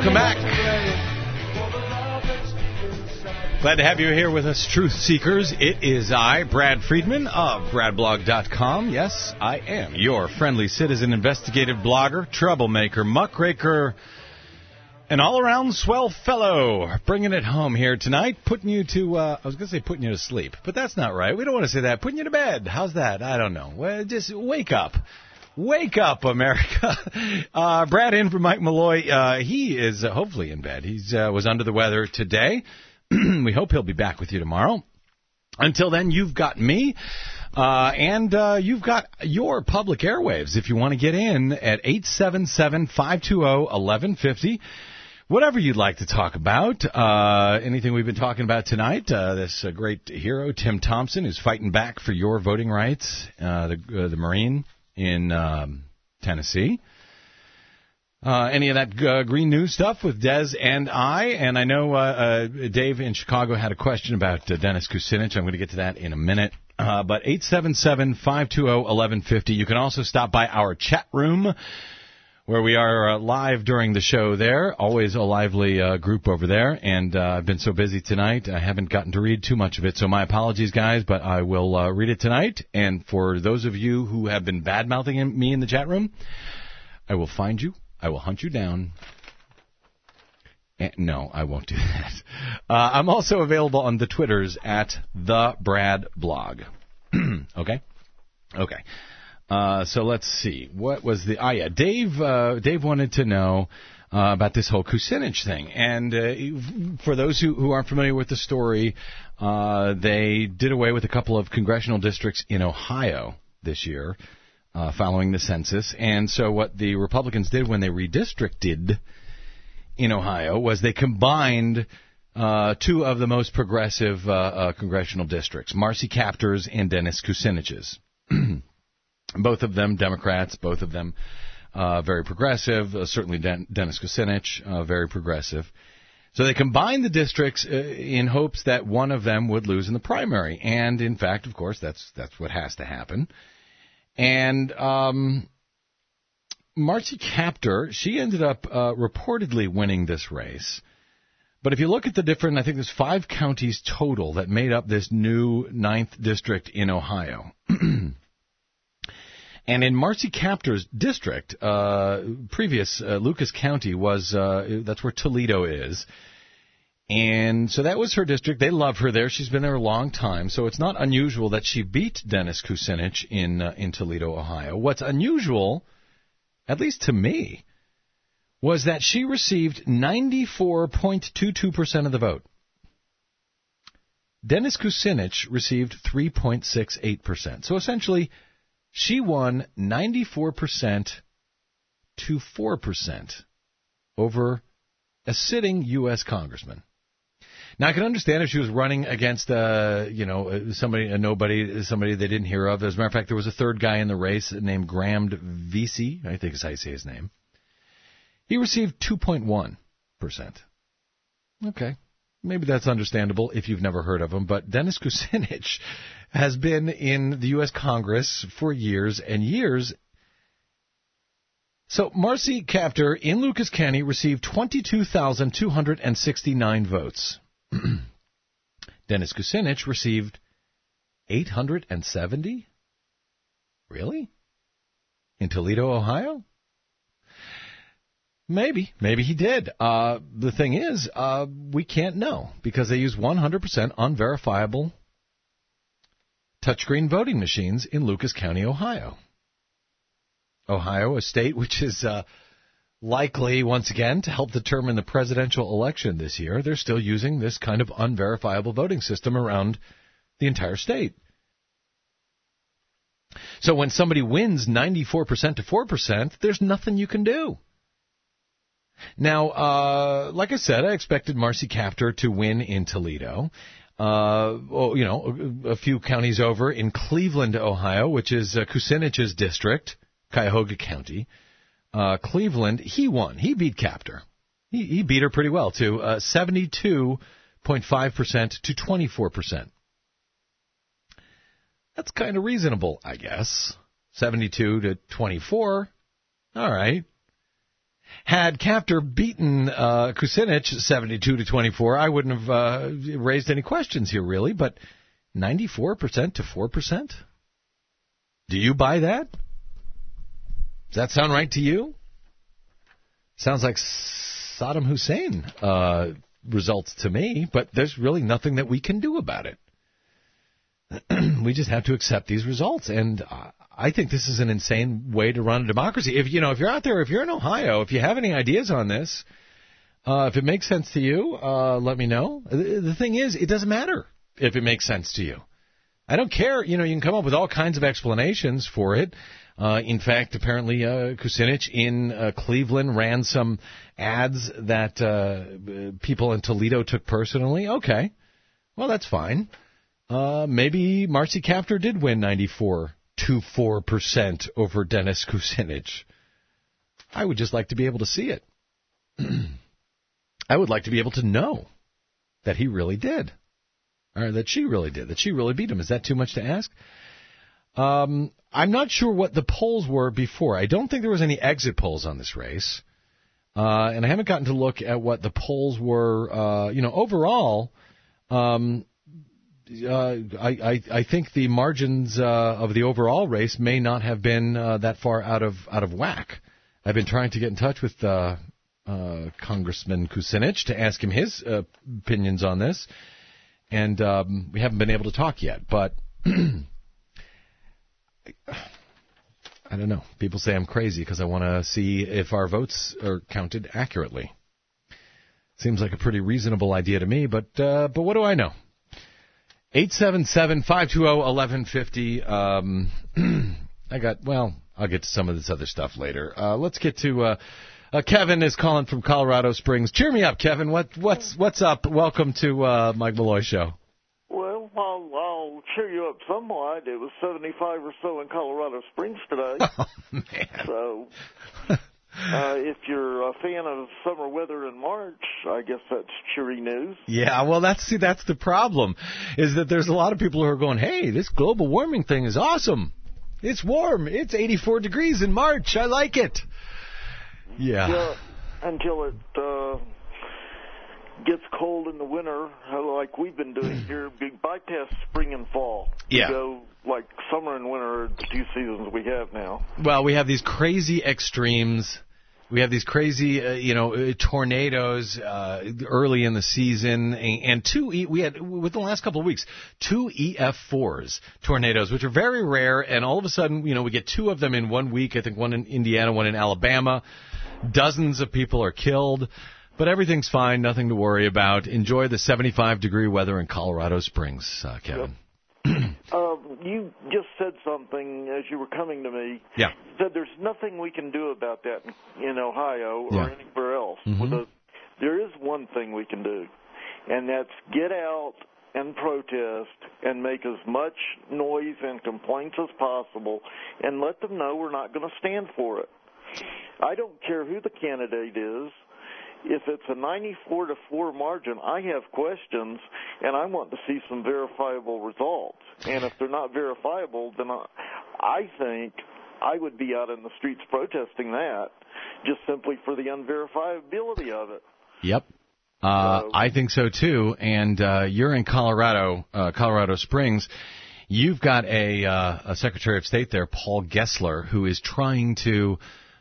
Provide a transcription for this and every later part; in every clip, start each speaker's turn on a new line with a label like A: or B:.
A: Welcome back. Glad to have you here with us, Truth Seekers. It is I, Brad Friedman of BradBlog.com. Yes, I am your friendly citizen investigative blogger, troublemaker, muckraker, an all-around swell fellow. Bringing it home here tonight, putting you to, I was going to say putting you to sleep, but that's not right. We don't want to say that. Putting you to bed. How's that? I don't know. Well, just wake up. Wake up, America. Brad in for Mike Malloy. He is hopefully in bed. He was under the weather today. We hope he'll be back with you tomorrow. Until then, you've got me, and you've got your public airwaves. If you want to get in at 877-520-1150, whatever you'd like to talk about, anything we've been talking about tonight, this great hero, Tim Thompson, is fighting back for your voting rights, the Marine in Tennessee. Any of that green news stuff with Des and I. And I know Dave in Chicago had a question about Dennis Kucinich. I'm going to get to that in a minute. But 877-520-1150. You can also stop by our chat room where we are live during the show there. Always a lively group over there. And I've been so busy tonight, I haven't gotten to read too much of it. So my apologies, guys, but I will read it tonight. And for those of you who have been bad-mouthing me in the chat room, I will find you. I will hunt you down. No, I won't do that. I'm also available on the Twitters at the Brad Blog. Okay? Okay. So let's see. What was the... yeah, Dave wanted to know about this whole Kucinich thing. And for those who aren't familiar with the story, they did away with a couple of congressional districts in Ohio this year. Following the census. And so what the Republicans did when they redistricted in Ohio was they combined two of the most progressive congressional districts, Marcy Kaptur's and Dennis Kucinich's. Both of them Democrats, both of them very progressive, certainly Dennis Kucinich, very progressive. So they combined the districts in hopes that one of them would lose in the primary. And, in fact, of course, that's what has to happen. And Marcy Kaptur, she ended up reportedly winning this race. But if you look at the different, I think there's 5 counties total that made up this new 9th district in Ohio. And in Marcy Kaptur's district, previous Lucas County was, that's where Toledo is. And so that was her district. They love her there. She's been there a long time. So it's not unusual that she beat Dennis Kucinich in Toledo, Ohio. What's unusual, at least to me, was that she received 94.22% of the vote. Dennis Kucinich received 3.68%. So essentially, she won 94% to 4% over a sitting U.S. congressman. Now, I can understand if she was running against, somebody, a nobody, somebody they didn't hear of. As a matter of fact, there was a third guy in the race named Graham Vesey, I think is how you say his name. He received 2.1%. Okay. Maybe that's understandable if you've never heard of him. But Dennis Kucinich has been in the U.S. Congress for years and years. So Marcy Kaptur in Lucas County received 22,269 votes. Dennis Kucinich received 870? Really? In Toledo, Ohio? Maybe he did. The thing is, we can't know because they use 100% unverifiable touchscreen voting machines in Lucas County, Ohio. Ohio, a state which is likely, once again, to help determine the presidential election this year. They're still using this kind of unverifiable voting system around the entire state. So when somebody wins 94% to 4%, there's nothing you can do. Now, like I said, I expected Marcy Kaptur to win in Toledo. A few counties over in Cleveland, Ohio, which is Kucinich's district, Cuyahoga County. Cleveland, he won. He beat Kaptur. He beat her pretty well, too. 72.5% to 24%. That's kind of reasonable, I guess. 72 to 24. All right. Had Kaptur beaten Kucinich 72-24, I wouldn't have raised any questions here, really. But 94% to 4%? Do you buy that? Does that sound right to you? Sounds like Saddam Hussein results to me, but there's really nothing that we can do about it. We just have to accept these results, and I think this is an insane way to run a democracy. If you're out there, if you're in Ohio, if you have any ideas on this, if it makes sense to you, let me know. The thing is, it doesn't matter if it makes sense to you. I don't care. You can come up with all kinds of explanations for it. In fact, apparently, Kucinich in Cleveland ran some ads that people in Toledo took personally. Okay, well, that's fine. Maybe Marcy Kaptur did win 94-4% over Dennis Kucinich. I would just like to be able to see it. I would like to be able to know that he really did, or that she really did, that she really beat him. Is that too much to ask? I'm not sure what the polls were before. I don't think there was any exit polls on this race, and I haven't gotten to look at what the polls were. Overall. I think the margins of the overall race may not have been that far out of whack. I've been trying to get in touch with Congressman Kucinich to ask him his opinions on this, and we haven't been able to talk yet. But I don't know. People say I'm crazy because I want to see if our votes are counted accurately. Seems like a pretty reasonable idea to me, but what do I know? 877-520-1150. I'll get to some of this other stuff later. Let's get to Kevin is calling from Colorado Springs. Cheer me up, Kevin. What's up? Welcome to Mike Malloy Show.
B: Well, I'll cheer you up somewhat. It was 75 or so in Colorado Springs today.
A: Oh, man.
B: So if you're a fan of summer weather in March, I guess that's cheery news.
A: Yeah, well, that's the problem, is that there's a lot of people who are going, hey, this global warming thing is awesome. It's warm. It's 84 degrees in March. I like it. Yeah.
B: Until it gets cold in the winter, like we've been doing here, bypass spring and fall.
A: Yeah.
B: Go like summer and winter are the two seasons we have now.
A: Well, we have these crazy extremes. We have these crazy, tornadoes early in the season, and we had, with the last couple of weeks, 2 EF4s tornadoes, which are very rare, and all of a sudden, we get 2 of them in 1 week. I think one in Indiana, one in Alabama. Dozens of people are killed, but everything's fine, nothing to worry about. Enjoy the 75-degree weather in Colorado Springs, Kevin.
B: Yep. You just said something as you were coming to me.
A: Yeah.
B: You said there's nothing we can do about that in Ohio or anywhere else.
A: Mm-hmm.
B: There is one thing we can do, and that's get out and protest and make as much noise and complaints as possible and let them know we're not going to stand for it. I don't care who the candidate is. If it's a 94-4 margin, I have questions, and I want to see some verifiable results. And if they're not verifiable, then I think I would be out in the streets protesting that, just simply for the unverifiability of it.
A: Yep. I think so, too. And you're in Colorado Springs. You've got a Secretary of State there, Paul Gessler, who is trying to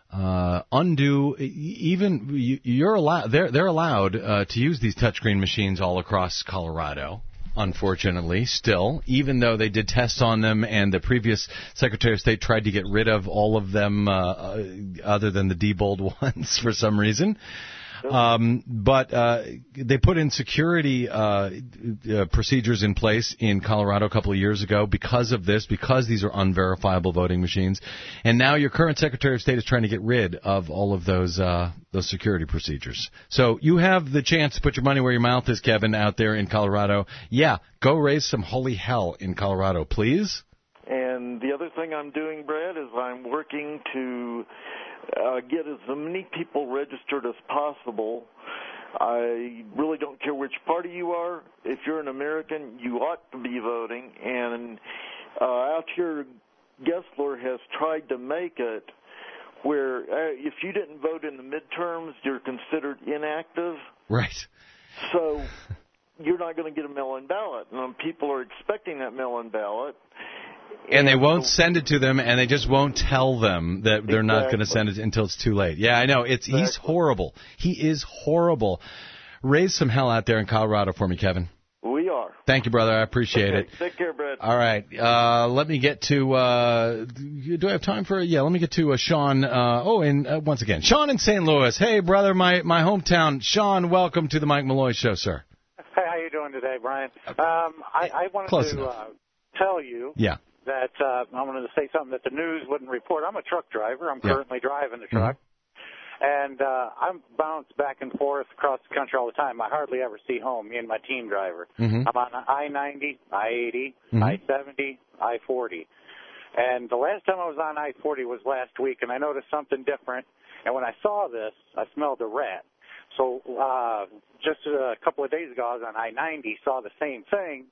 A: undo, even you're allowed. They're allowed to use these touchscreen machines all across Colorado. Unfortunately, still, even though they did tests on them, and the previous Secretary of State tried to get rid of all of them, other than the Diebold ones for some reason. But they put in security procedures in place in Colorado a couple of years ago because of this, because these are unverifiable voting machines. And now your current Secretary of State is trying to get rid of all of those security procedures. So you have the chance to put your money where your mouth is, Kevin, out there in Colorado. Yeah, go raise some holy hell in Colorado, please.
B: And the other thing I'm doing, Brad, is I'm working to get as many people registered as possible. I really don't care which party you are. If you're an American, you ought to be voting. And out here, Gessler has tried to make it where if you didn't vote in the midterms, you're considered inactive.
A: Right.
B: So you're not going to get a mail-in ballot. And people are expecting that mail-in ballot.
A: And they won't send it to them, and they just won't tell them that they're not going to send it until it's too late. Yeah, I know. He's horrible. He is horrible. Raise some hell out there in Colorado for me, Kevin.
B: We are.
A: Thank you, brother. I appreciate it.
B: Take care, Brad.
A: All right. Let me get to, do I have time for, let me get to Sean. Once again, Sean in St. Louis. Hey, brother, my hometown. Sean, welcome to the Mike Malloy Show, sir.
C: Hey, how you doing today, Brian? I wanted to tell you that I wanted to say something that the news wouldn't report. I'm a truck driver. I'm currently driving the truck. And I'm bounced back and forth across the country all the time. I hardly ever see home, me and my team driver. I'm on I-90, I-80, I-70, I-40. And the last time I was on I-40 was last week, and I noticed something different. And when I saw this, I smelled a rat. So just a couple of days ago, I was on I-90, saw the same thing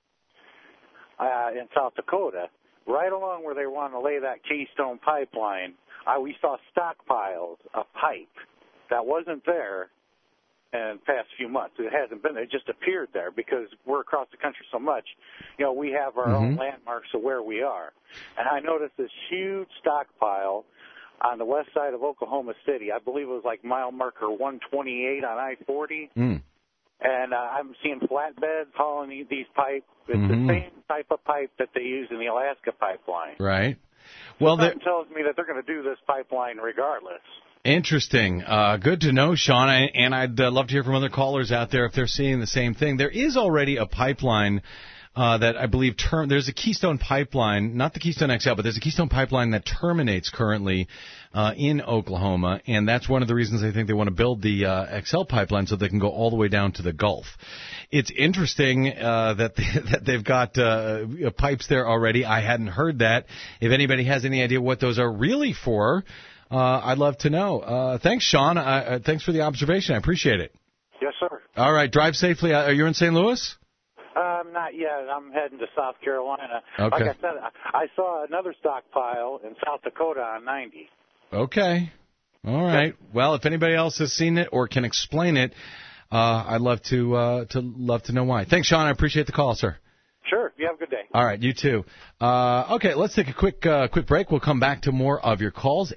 C: in South Dakota, right along where they want to lay that Keystone pipeline. We saw stockpiles of pipe that wasn't there in the past few months. It hasn't been there. It just appeared there because we're across the country so much. You know, we have our own landmarks of where we are. And I noticed this huge stockpile on the west side of Oklahoma City. I believe it was like mile marker 128 on I-40. And I'm seeing flatbeds hauling these pipes. It's the same type of pipe that they use in the Alaska pipeline.
A: Right. Well,
C: that tells me that they're going to do this pipeline regardless.
A: Interesting. Good to know, Sean. And I'd love to hear from other callers out there if they're seeing the same thing. There is already a pipeline that I believe there's a Keystone pipeline, not the Keystone XL, but there's a Keystone pipeline that terminates currently in Oklahoma, and that's one of the reasons I think they want to build the XL pipeline so they can go all the way down to the Gulf. It's interesting that they've got pipes there already. I hadn't heard that. If anybody has any idea what those are really for, I'd love to know. Thanks, Sean. Thanks for the observation. I appreciate it.
C: Yes, sir.
A: All right. Drive safely. Are you in St. Louis?
C: Not yet. I'm heading to South Carolina.
A: Okay.
C: Like I said, I saw another stockpile in South Dakota on 90.
A: Okay. All right. Well, if anybody else has seen it or can explain it, I'd love to know why. Thanks, Sean. I appreciate the call, sir.
C: Sure. You have a good day.
A: All right. You too. Okay. Let's take a quick break. We'll come back to more of your calls.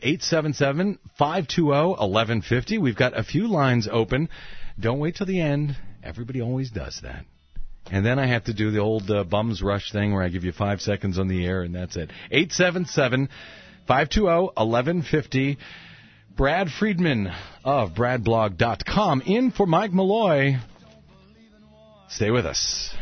A: 877-520-1150. We've got a few lines open. Don't wait till the end. Everybody always does that. And then I have to do the old bums rush thing where I give you 5 seconds on the air, and that's it. 877-520-1150. Brad Friedman of BradBlog.com in for Mike Malloy. Stay with us.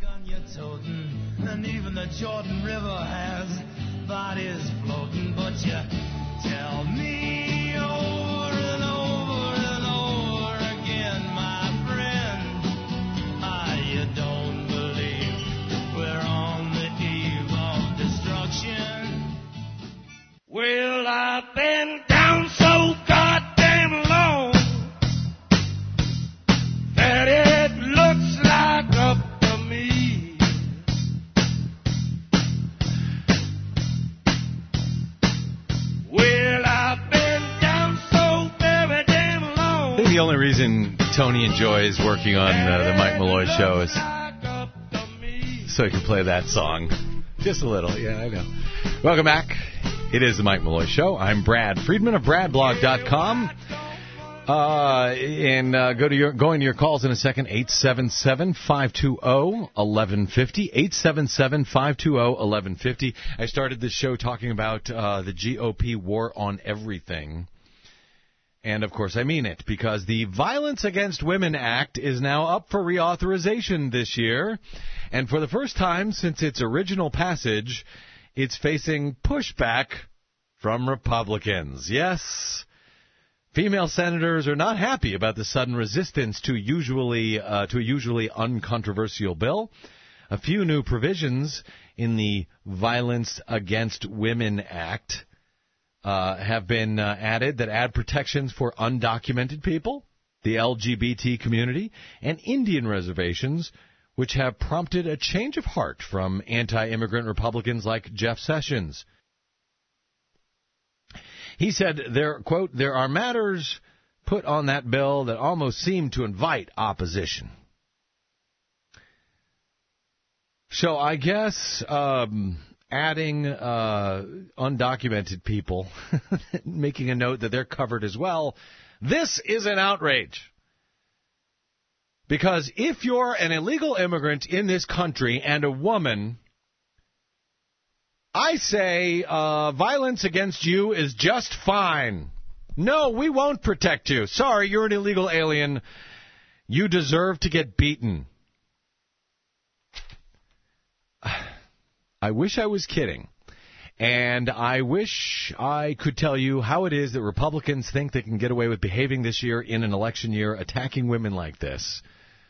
A: And even the Jordan River has bodies floating, but you tell me over and over and over again, my friend, you don't believe we're on the eve of destruction. Well, I've been down so goddamn long that it looks like up to me. Well, I've been down so very damn long. I think the only reason Tony enjoys working on the Mike Malloy Show is so he can play that song. Just a little, yeah, I know. Welcome back. It is the Mike Malloy Show. I'm Brad Friedman of BradBlog.com. Going to your calls in a second, 877-520-1150, 877-520-1150. I started this show talking about the GOP war on everything. And, of course, I mean it, because the Violence Against Women Act is now up for reauthorization this year. And for the first time since its original passage, it's facing pushback from Republicans. Yes, female senators are not happy about the sudden resistance to a usually uncontroversial bill. A few new provisions in the Violence Against Women Act have been added that add protections for undocumented people, the LGBT community, and Indian reservations, which have prompted a change of heart from anti-immigrant Republicans like Jeff Sessions. He said, quote, there are matters put on that bill that almost seem to invite opposition. So I guess adding undocumented people, making a note that they're covered as well, this is an outrage. Because if you're an illegal immigrant in this country and a woman, I say violence against you is just fine. No, we won't protect you. Sorry, you're an illegal alien. You deserve to get beaten. I wish I was kidding. And I wish I could tell you how it is that Republicans think they can get away with behaving this year in an election year, attacking women like this.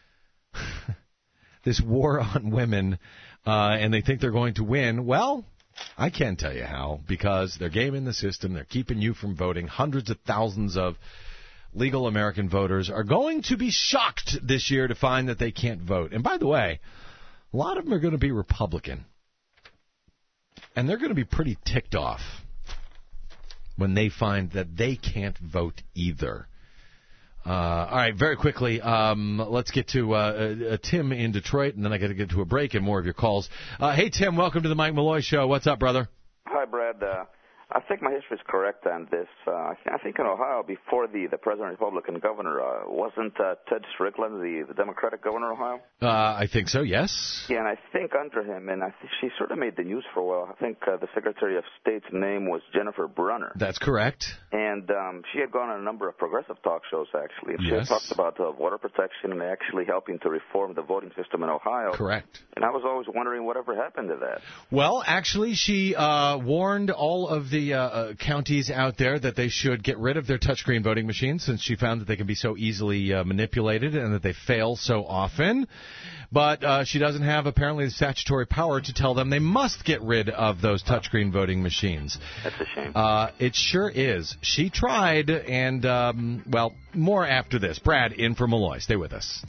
A: This war on women, and they think they're going to win. Well, I can't tell you how, because they're gaming the system. They're keeping you from voting. Hundreds of thousands of legal American voters are going to be shocked this year to find that they can't vote. And by the way, a lot of them are going to be Republican. And they're going to be pretty ticked off when they find that they can't vote either. All right, very quickly, let's get to Tim in Detroit, and then I got to get to a break and more of your calls. Hey, Tim, welcome to the Mike Malloy Show. What's up, brother?
D: Hi, Brad. I think my history is correct on this. I think in Ohio, before the present Republican governor, wasn't Ted Strickland the Democratic governor of Ohio?
A: I think so, yes.
D: Yeah, and I think under him, and I think she sort of made the news for a while, I think the Secretary of State's name was Jennifer Brunner.
A: That's correct.
D: And she had gone on a number of progressive talk shows, actually. And she had talked about water protection and actually helping to reform the voting system in Ohio.
A: Correct.
D: And I was always wondering whatever happened to that.
A: Well, actually, she warned all of the counties out there that they should get rid of their touchscreen voting machines, since she found that they can be so easily manipulated and that they fail so often. But she doesn't have, apparently, the statutory power to tell them they must get rid of those touchscreen voting machines.
D: That's a shame.
A: It sure is. She tried, and, well, more after this. Brad, in for Malloy. Stay with us.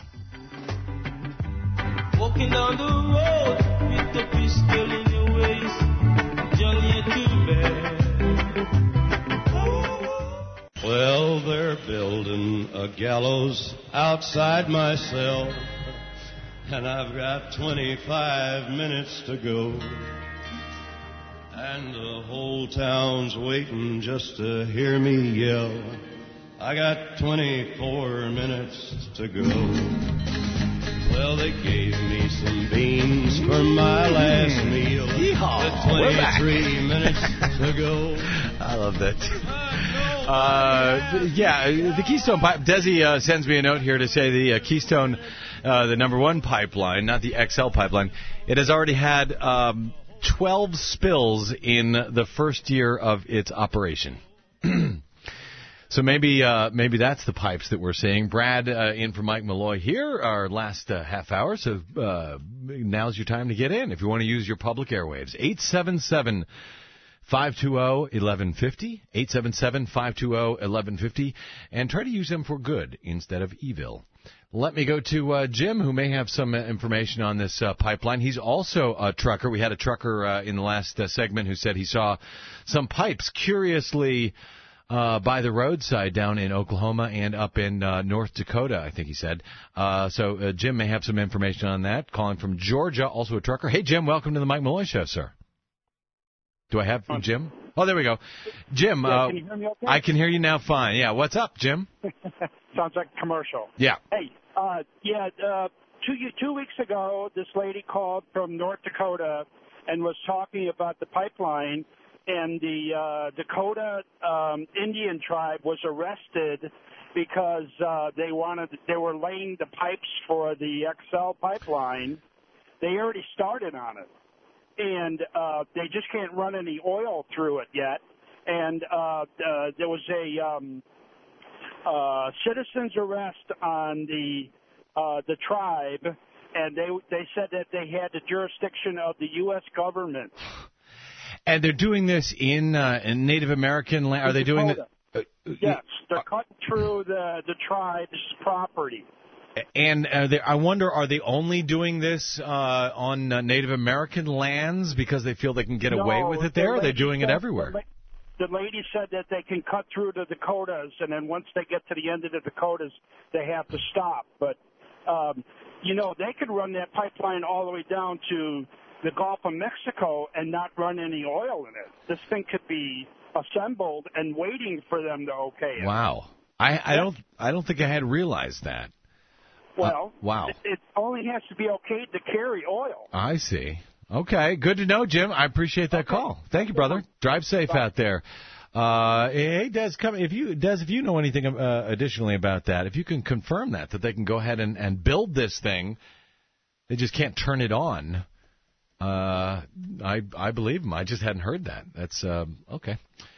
E: Walking down the road with the pistol in your waist, Johnny too bad. Well, they're building a gallows outside my cell, and I've got 25 minutes to go. And the whole town's waiting just to hear me yell. I got 24 minutes to go. Well, they gave me some beans for my last meal.
A: Yeehaw.
E: With 23 minutes to go.
A: I love that. Yeah, the Keystone Pipe. Desi sends me a note here to say the Keystone, the number one pipeline, not the XL pipeline, it has already had 12 spills in the first year of its operation. So maybe that's the pipes that we're seeing. Brad, in for Mike Malloy here, our last half hour. So now's your time to get in if you want to use your public airwaves. 877-520-1150, 877-520-1150, and try to use them for good instead of evil. Let me go to Jim, who may have some information on this pipeline. He's also a trucker. We had a trucker in the last segment who said he saw some pipes curiously by the roadside down in Oklahoma and up in North Dakota, I think he said. So Jim may have some information on that. Calling from Georgia, also a trucker. Hey, Jim, welcome to the Mike Malloy Show, sir. Do I have Jim? Oh, there we go. Jim,
F: can you hear me okay?
A: I can hear you now fine. Yeah, what's up, Jim?
F: Sounds like a commercial.
A: Yeah.
F: Hey, 2 weeks ago, this lady called from North Dakota and was talking about the pipeline, and the Dakota Indian tribe was arrested because they were laying the pipes for the XL pipeline. They already started on it, and they just can't run any oil through it yet. And there was a citizen's arrest on the tribe, and they said that they had the jurisdiction of the U.S. government.
A: And they're doing this in Native American land. Are they doing it?
F: Yes, they're cutting through the tribe's property.
A: And I wonder, are they only doing this on Native American lands because they feel they can get away with it there? Or are they doing it everywhere?
F: the lady said that they can cut through the Dakotas, and then once they get to the end of the Dakotas, they have to stop. But, they could run that pipeline all the way down to the Gulf of Mexico and not run any oil in it. This thing could be assembled and waiting for them to okay it.
A: Wow. I don't think I had realized that.
F: Well,
A: wow.
F: It only has to be okayed to carry oil.
A: I see. Okay, good to know, Jim. I appreciate that call. Thank you, brother. Drive safe out there. Hey, Des, if you know anything additionally about that, if you can confirm that they can go ahead and build this thing, they just can't turn it on. I believe him. I just hadn't heard that. That's okay.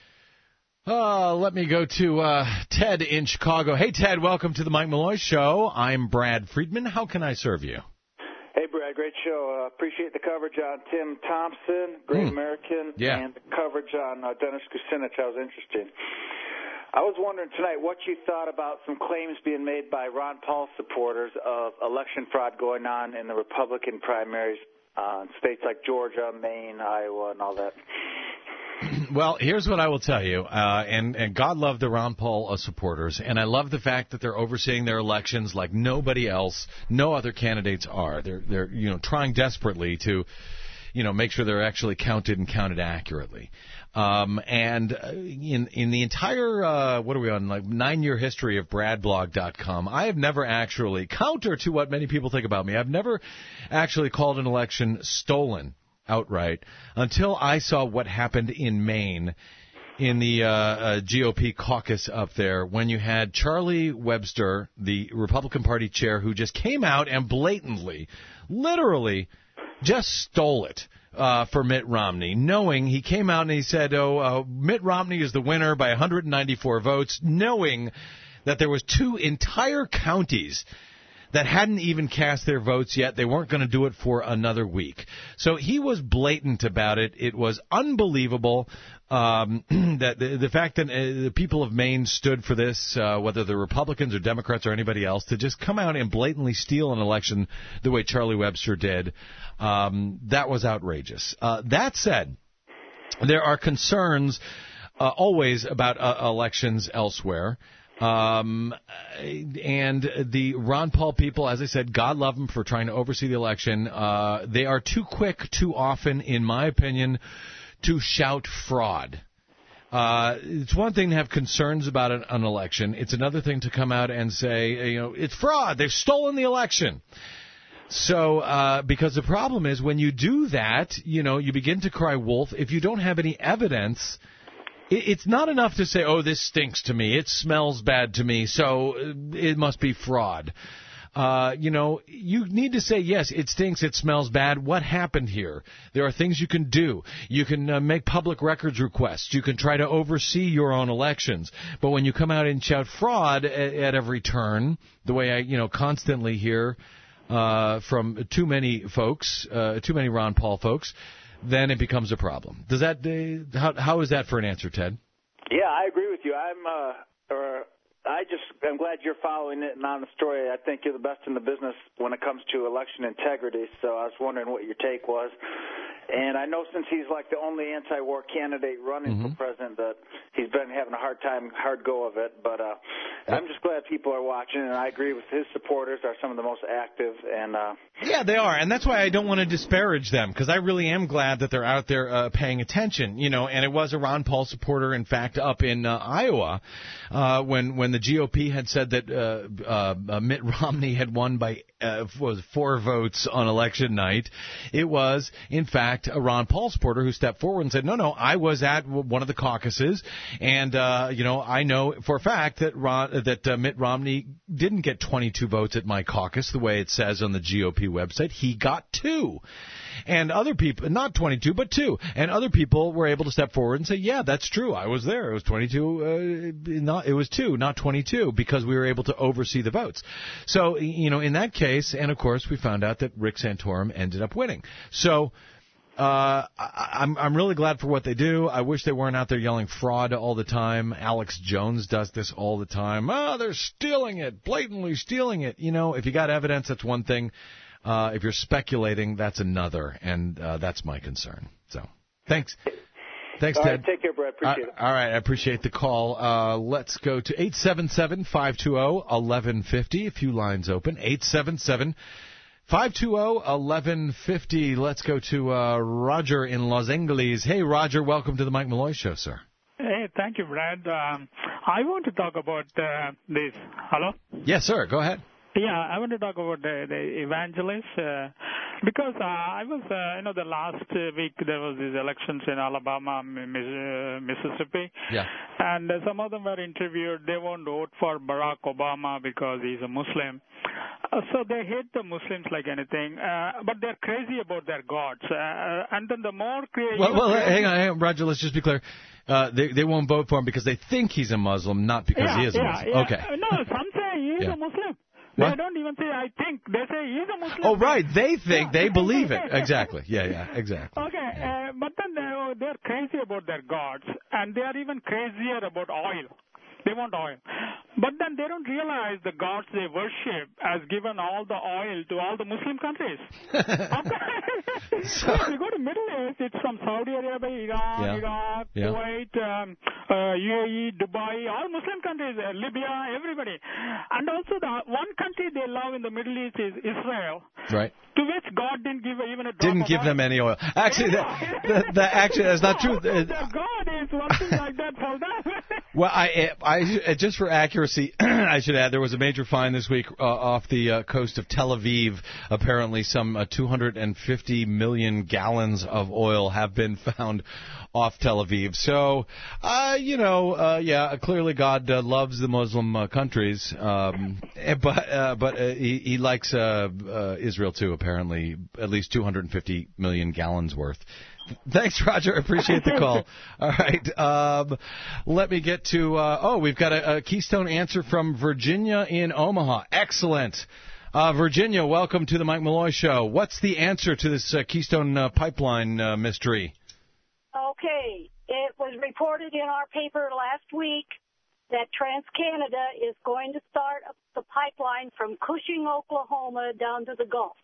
A: Let me go to Ted in Chicago. Hey, Ted, welcome to the Mike Malloy Show. I'm Brad Friedman. How can I serve you?
G: Hey, Brad, great show. Appreciate the coverage on Tim Thompson, Great American, and the coverage on Dennis Kucinich. That was interesting. I was wondering tonight what you thought about some claims being made by Ron Paul supporters of election fraud going on in the Republican primaries in states like Georgia, Maine, Iowa, and all that.
A: Well, here's what I will tell you, and God love the Ron Paul supporters, and I love the fact that they're overseeing their elections like nobody else, no other candidates are. They're trying desperately to, make sure they're actually counted and counted accurately. And in the entire, what are we on, 9-year history of BradBlog.com, I have never actually, counter to what many people think about me, I've never actually called an election stolen outright until I saw what happened in Maine in the GOP caucus up there when you had Charlie Webster, the Republican Party chair, who just came out and blatantly, literally, just stole it for Mitt Romney, knowing he came out and he said, Mitt Romney is the winner by 194 votes, knowing that there was 2 entire counties that hadn't even cast their votes yet. They weren't going to do it for another week. So he was blatant about it. It was unbelievable that the fact that the people of Maine stood for this, whether the Republicans or Democrats or anybody else, to just come out and blatantly steal an election the way Charlie Webster did, that was outrageous. That said, there are concerns always about elections elsewhere. And the Ron Paul people, as I said, God love them for trying to oversee the election. They are too quick, too often, in my opinion, to shout fraud. It's one thing to have concerns about an election. It's another thing to come out and say, it's fraud. They've stolen the election. So, because the problem is when you do that, you begin to cry wolf. If you don't have any evidence, it's not enough to say, this stinks to me. It smells bad to me, so it must be fraud. You need to say, yes, it stinks, it smells bad. What happened here? There are things you can do. You can make public records requests. You can try to oversee your own elections. But when you come out and shout fraud at every turn, the way I, constantly hear from too many folks, too many Ron Paul folks, then it becomes a problem. Does that? How is that for an answer, Ted?
G: Yeah, I agree with you. I'm glad you're following it and on the story. I think you're the best in the business when it comes to election integrity. So I was wondering what your take was. And I know since he's like the only anti-war candidate running for president that he's been having a hard go of it. But I'm just glad people are watching, and I agree with his supporters are some of the most active. And
A: yeah, they are, and that's why I don't want to disparage them, because I really am glad that they're out there paying attention. And it was a Ron Paul supporter, in fact, up in Iowa when the GOP had said that Mitt Romney had won by 4 votes on election night. It was, in fact, a Ron Paul supporter who stepped forward and said, no, I was at one of the caucuses, and, I know for a fact that Mitt Romney didn't get 22 votes at my caucus the way it says on the GOP website. He got 2. And other people, not 22, but 2. And other people were able to step forward and say, yeah, that's true. I was there. It was 22. It was 2, not 22, because we were able to oversee the votes. So, in that case, and of course, we found out that Rick Santorum ended up winning. So, I'm really glad for what they do. I wish they weren't out there yelling fraud all the time. Alex Jones does this all the time. They're stealing it, blatantly stealing it. If you got evidence, that's one thing. If you're speculating, that's another, and that's my concern. So, thanks. Thanks,
G: Ted.
A: Ted.
G: Take care, Brad. Appreciate it.
A: All right, I appreciate the call. Let's go to 877-520-1150. A few lines open. 877-520-1150. Let's go to Roger in Los Angeles. Hey, Roger, welcome to the Mike Malloy Show, sir.
H: Hey, thank you, Brad. I want to talk about this. Hello?
A: Yes, sir. Go ahead.
H: Yeah, I want to talk about the evangelists because I was, the last week there was these elections in Alabama, Mississippi.
A: Yeah.
H: And some of them were interviewed. They won't vote for Barack Obama because he's a Muslim. So they hate the Muslims like anything, but they're crazy about their gods. And then the more crazy...
A: Well, hang on, Roger, let's just be clear. They won't vote for him because they think he's a Muslim, not because he is a Muslim.
H: Yeah.
A: Okay.
H: No, some say he's a Muslim. They don't even say I think. They say he's a Muslim.
A: Oh, right. They think. They believe it. Exactly. Yeah, exactly.
H: Okay, but then they're crazy about their gods, and they are even crazier about oil. They want oil. But then they don't realize the gods they worship has given all the oil to all the Muslim countries. So if you go to Middle East, it's from Saudi Arabia, Iran, Iraq, Kuwait, UAE, Dubai, all Muslim countries, Libya, everybody. And also the one country they love in the Middle East is Israel.
A: Right.
H: To which God didn't give even a drop
A: Didn't give them any oil. Actually, actually, that's not true.
H: Their God is something like that for them.
A: Well, I just for accuracy, I should add there was a major find this week off the coast of Tel Aviv. Apparently, some 250 million gallons of oil have been found off Tel Aviv. So, clearly God loves the Muslim countries, but he likes Israel too. Apparently, at least 250 million gallons worth. Thanks, Roger. Appreciate the call. All right. Let me get to, we've got a Keystone answer from Virginia in Omaha. Excellent. Virginia, welcome to the Mike Malloy Show. What's the answer to this Keystone pipeline mystery?
I: Okay. It was reported in our paper last week that TransCanada is going to start the pipeline from Cushing, Oklahoma, down to the Gulf.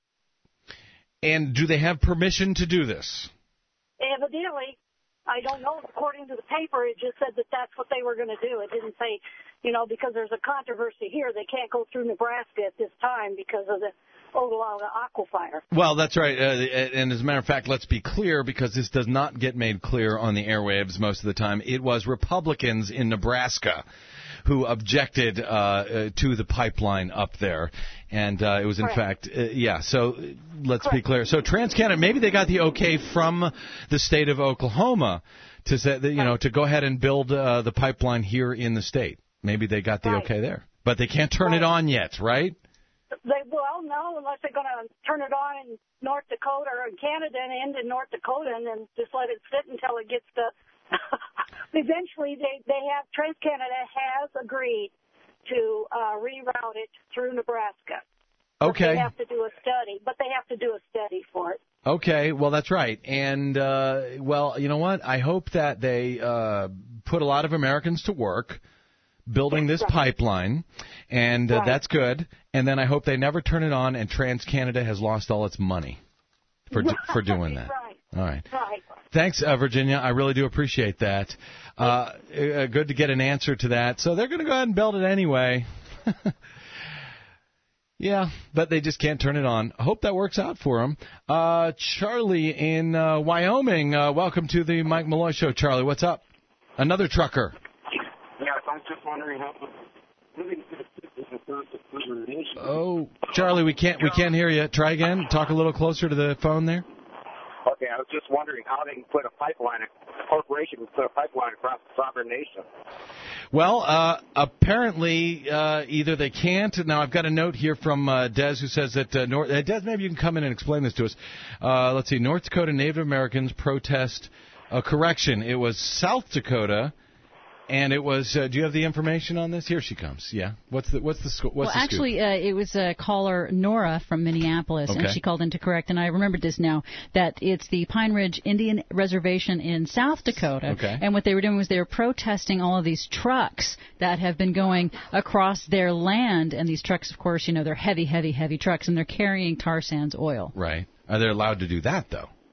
A: And do they have permission to do this?
I: Evidently, I don't know. According to the paper, it just said that that's what they were going to do. It didn't say, because there's a controversy here, they can't go through Nebraska at this time because of the Ogallala aquifer.
A: Well, that's right. And as a matter of fact, let's be clear, because this does not get made clear on the airwaves most of the time. It was Republicans in Nebraska who objected to the pipeline up there. And it was, in fact, so let's be clear. So TransCanada, maybe they got the okay from the state of Oklahoma to say that, to go ahead and build the pipeline here in the state. Maybe they got the okay there. But they can't turn it on yet, right?
I: Well, no, unless they're going to turn it on in North Dakota or in Canada and end in North Dakota and then just let it sit until it gets to... Eventually, TransCanada has agreed to reroute it through Nebraska.
A: Okay.
I: But they have to do a study for it.
A: Okay, well, that's right. And, you know what? I hope that they put a lot of Americans to work building this pipeline, and that's good. And then I hope they never turn it on and TransCanada has lost all its money for doing that.
I: Right.
A: All right. Thanks, Virginia. I really do appreciate that. Good to get an answer to that. So they're going to go ahead and build it anyway. Yeah, but they just can't turn it on. I hope that works out for them. Charlie in Wyoming, welcome to the Mike Malloy Show. Charlie, what's up? Another trucker.
J: Yes, I'm just wondering how...
A: Oh, Charlie, we can't hear you. Try again. Talk a little closer to the phone there.
J: Okay, I was just wondering how they can put a pipeline, a corporation can put a pipeline across a sovereign nation.
A: Well, apparently either they can't. Now, I've got a note here from Des who says that Des, maybe you can come in and explain this to us. Let's see. North Dakota Native Americans protest correction. It was South Dakota. And it was. Do you have the information on this? Here she comes. Yeah. What's the scoop?
K: Well, actually, it was caller Nora from Minneapolis, and she called in to correct. And I remembered this now, that it's the Pine Ridge Indian Reservation in South Dakota.
A: Okay.
K: And what they were doing was they were protesting all of these trucks that have been going across their land. And these trucks, of course, they're heavy, heavy, heavy trucks, and they're carrying tar sands oil.
A: Right. Are they allowed to do that though?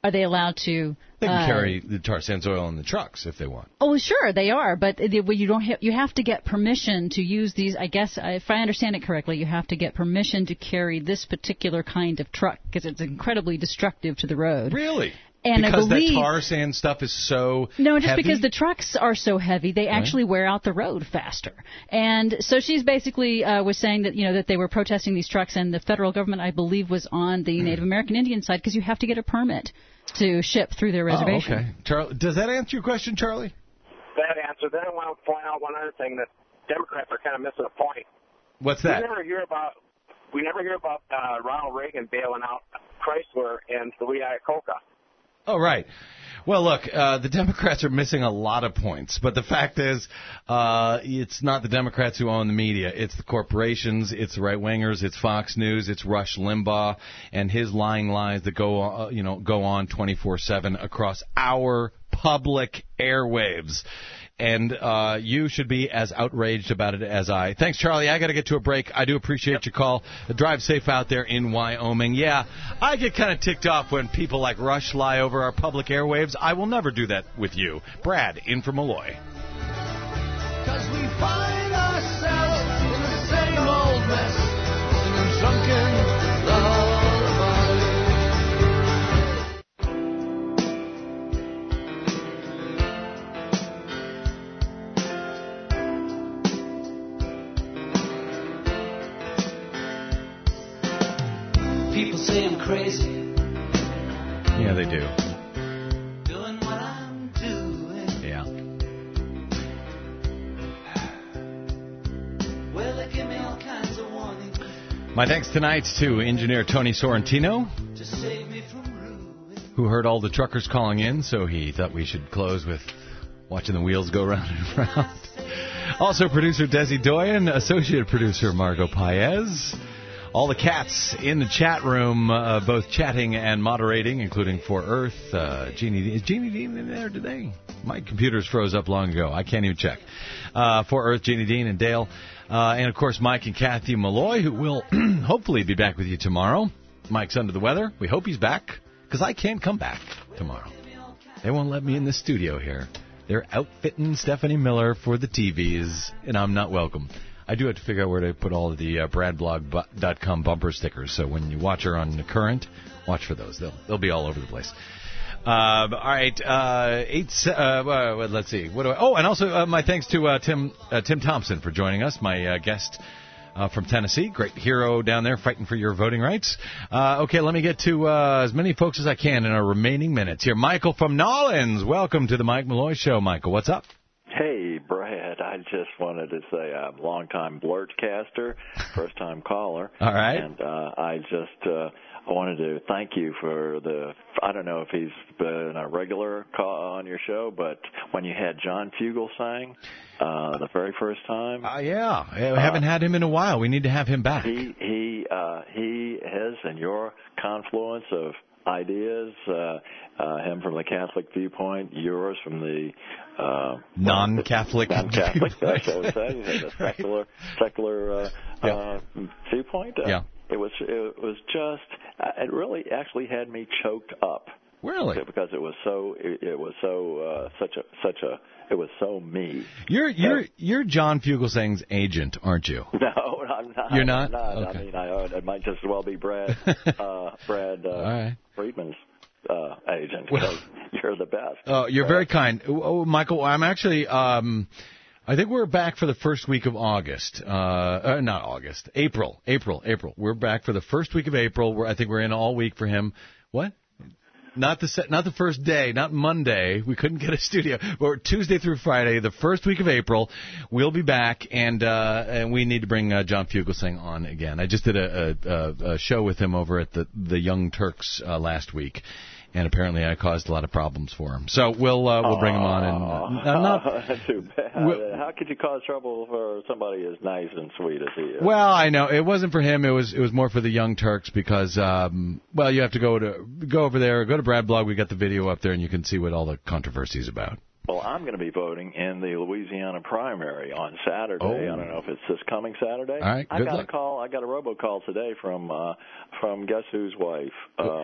K: are they allowed to?
A: They can carry the tar sands oil in the trucks if they want.
K: Oh, sure, they are, but you don't. You have to get permission to use these. I guess if I understand it correctly, you have to get permission to carry this particular kind of truck because it's incredibly destructive to the road.
A: Really?
K: And
A: because
K: I believe,
A: that tar sand stuff is so
K: No, just
A: heavy?
K: because the trucks are so heavy, they actually wear out the road faster. And so she's basically was saying that, that they were protesting these trucks, and the federal government, I believe, was on the Native American Indian side because you have to get a permit to ship through their reservation.
A: Oh, okay. Charlie, does that answer your question, Charlie?
J: That answer. Then I want to point out one other thing that Democrats are kind of missing a point.
A: What's that?
J: We never hear about Ronald Reagan bailing out Chrysler and Louis Iacocca.
A: Oh, right. Well, look, the Democrats are missing a lot of points, but the fact is it's not the Democrats who own the media. It's the corporations, it's the right-wingers, it's Fox News, it's Rush Limbaugh and his lying lies that go on 24/7 across our public airwaves. And you should be as outraged about it as I. Thanks, Charlie. I got to get to a break. I do appreciate your call. Drive safe out there in Wyoming. Yeah, I get kind of ticked off when people like Rush lie over our public airwaves. I will never do that with you. Brad, in for Malloy.
L: 'Cause we find ourselves in the same old mess, singing drunken lullabies. People say I'm crazy.
A: Yeah, they do.
L: Doing what I'm doing.
A: Yeah.
L: Well, they give me all kinds of warnings.
A: My thanks tonight to engineer Tony Sorrentino,
L: To save me from ruin.
A: who heard all the truckers calling in, so he thought we should close with watching the wheels go round and round. Also, producer Desi Doyen, associate producer Margot Paez. All the cats in the chat room, both chatting and moderating, including For Earth. Jeannie, is Jeannie Dean in there today? My computer's froze up long ago. I can't even check. For Earth, Jeannie Dean and Dale. And, of course, Mike and Kathy Malloy, who will hopefully be back with you tomorrow. Mike's under the weather. We hope he's back, because I can't come back tomorrow. They won't let me in the studio here. They're outfitting Stephanie Miller for the TVs, and I'm not welcome. I do have to figure out where to put all of the BradBlog.com bumper stickers. So when you watch her on the Current, watch for those. They'll be all over the place. All right. Let's see. And also my thanks to Tim Thompson for joining us, my guest from Tennessee. Great hero down there fighting for your voting rights. Okay, let me get to as many folks as I can in our remaining minutes here. Michael from Nolens. Welcome to the Mike Malloy Show, Michael. What's up?
M: Hey, Brad, I just wanted to say I'm a long-time Blurtcaster, first-time caller.
A: All right.
M: And I wanted to thank you for I don't know if he's been a regular call on your show, but when you had John Fugelsang the very first time.
A: Yeah. We haven't had him in a while. We need to have him back.
M: He has, and your confluence of ideas, him from the Catholic viewpoint, yours from the
A: non-Catholic
M: viewpoint, shall we say, the secular viewpoint.
A: Yeah.
M: It was just it really actually had me choked up.
A: Really?
M: Because it was so me.
A: You're John Fugelsang's agent, aren't you?
M: No, I'm not.
A: You're not?
M: Okay. I mean, it might just as well be Brad
A: right.
M: Friedman's agent. Well, you're the best.
A: Oh, you're very kind. Oh, Michael, I'm actually. I think we're back for the first week of August. Not August. April. We're back for the first week of April. I think we're in all week for him. What? Not the first day, not Monday. We couldn't get a studio. But Tuesday through Friday, the first week of April, we'll be back, and we need to bring John Fugelsang on again. I just did a show with him over at the Young Turks last week, and apparently I caused a lot of problems for him. So we'll bring him on. And
M: too bad. How could you cause trouble for somebody as nice and sweet as he is?
A: Well, I know it wasn't for him. It was more for the Young Turks because you have to go over there, go to Brad Blog. We got the video up there, and you can see what all the controversy is about.
M: Well, I'm going to be voting in the Louisiana primary on Saturday. I don't know if it's this coming Saturday.
A: All right,
M: I got a robocall today from guess whose wife.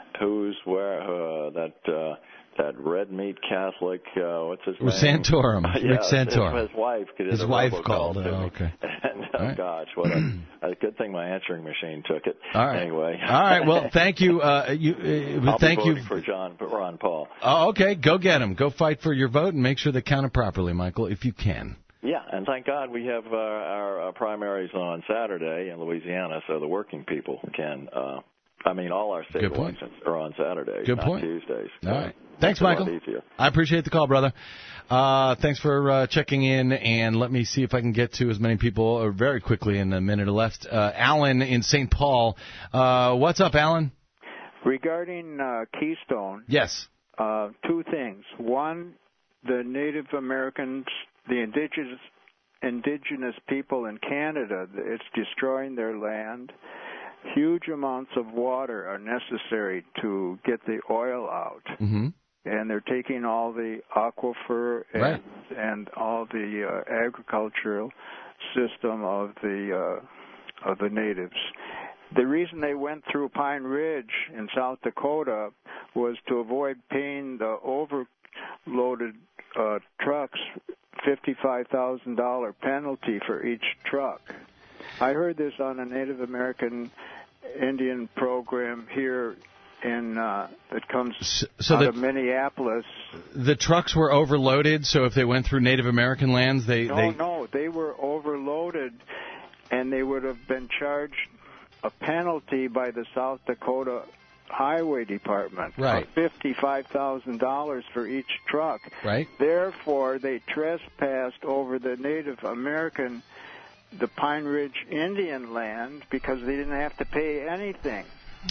M: who's where that red meat Catholic, what's his name?
A: Santorum. Rick Santorum.
M: His wife.
A: His wife called. Okay.
M: And, gosh, what a good thing my answering machine took it.
A: All right.
M: Anyway.
A: All right. Well, thank you.
M: I'll be voting for Ron Paul.
A: Oh, okay. Go get him. Go fight for your vote and make sure they count it properly, Michael, if you can.
M: Yeah, and thank God we have our primaries on Saturday in Louisiana, so the working people can. All our state elections are on Saturdays, not Tuesdays.
A: All right. Thanks, Michael. I appreciate the call, brother. Thanks for checking in, and let me see if I can get to as many people very quickly in the minute left. Alan in St. Paul. What's up, Alan?
N: Regarding Keystone.
A: Yes.
N: 2 things. One, the Native Americans, the indigenous people in Canada, it's destroying their land. Huge amounts of water are necessary to get the oil out.
A: Mm-hmm.
N: And they're taking all the aquifer and all the agricultural system of the natives. The reason they went through Pine Ridge in South Dakota was to avoid paying the overloaded trucks $55,000 penalty for each truck. I heard this on a Native American Indian program here in that comes out of Minneapolis.
A: The trucks were overloaded, so if they went through Native American lands, they
N: were overloaded, and they would have been charged a penalty by the South Dakota Highway Department of $55,000 for each truck.
A: Right.
N: Therefore, they trespassed over the Native American, the Pine Ridge Indian land, because they didn't have to pay anything.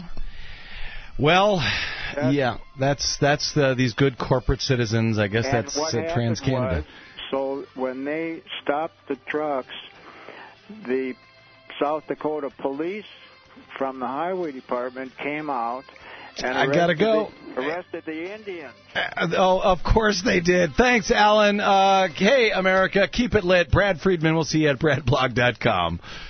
A: Well, that's these good corporate citizens. I guess that's TransCanada.
N: So when they stopped the trucks, the South Dakota police from the Highway Department came out and arrested the Indians.
A: Of course they did. Thanks, Alan. Hey, America, keep it lit. Brad Friedman. We'll see you at bradblog.com.